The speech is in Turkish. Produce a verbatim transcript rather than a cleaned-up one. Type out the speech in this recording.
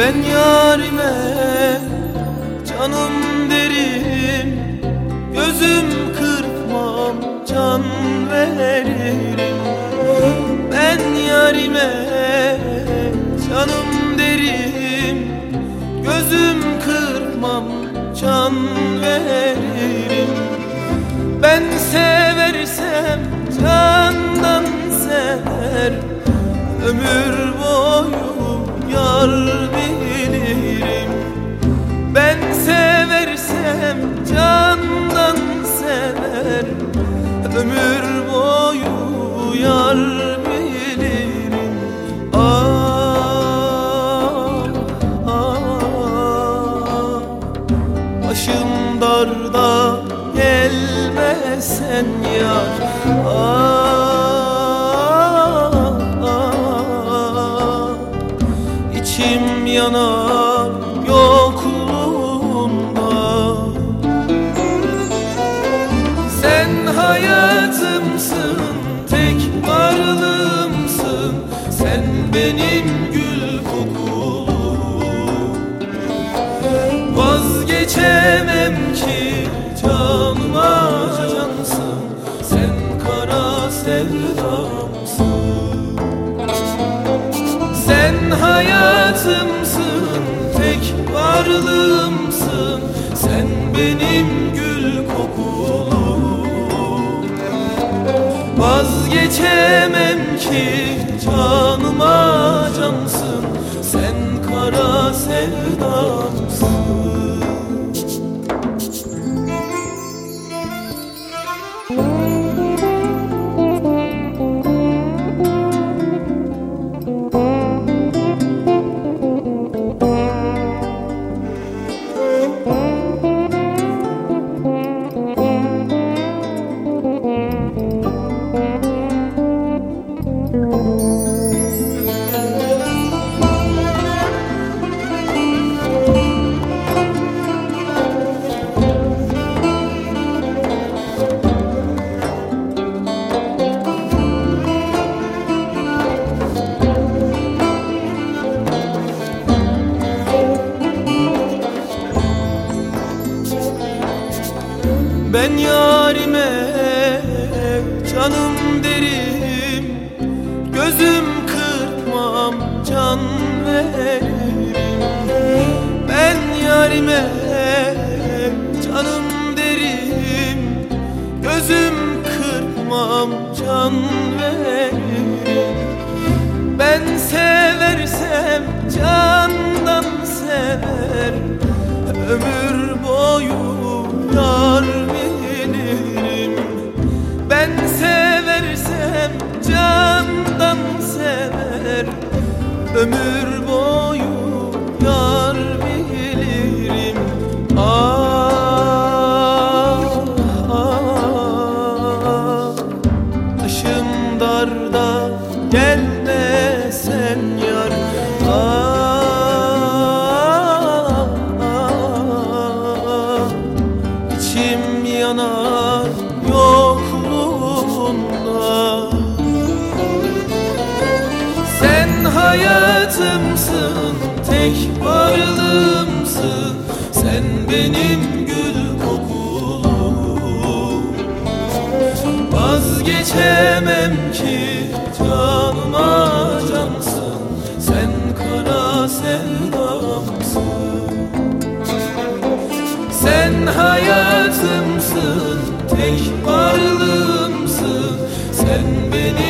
Ben yarime canım derim, gözüm kırpmam, can veririm. Ben yarime canım derim, gözüm kırpmam, can veririm. Ben seversem candan sever, ömür boyu yar bilirim. Ben seversem candan sever, ömür boyu yar bilirim. Ah, ah, başım darda gelmesen yar. Ah, ah, içim yanar yokluğunda. Sen hayatımsın, tek varlığımsın. Sen benim gül kokulum. Vazgeçemem ki canıma cansın. Sen kara sevdamsın. Sen hayatımsın, tek varlığımsın. Sen benim gül kokulum. Vazgeçemem ki canıma cansın. Sen kara sevdamsın. Ben yarime canım derim, gözüm kırpmam, can veririm. Ben yarime canım derim, gözüm kırpmam, can veririm. Ben seversem candan sever, ömür boyu yar bilirim. Ben seversem candan sever, ömür boyu yar bilirim. Ah, ah, dışım darda gelmesen yar. Ah, ah, içim yanar yokluğunda. Sen hayatımsın, tek varlığımsın. Sen benim gül kokulum. Vazgeçemem ki canıma cansın. Sen kara sevdamsın. Sen hayatımsın, tek varlığımsın. Sen benim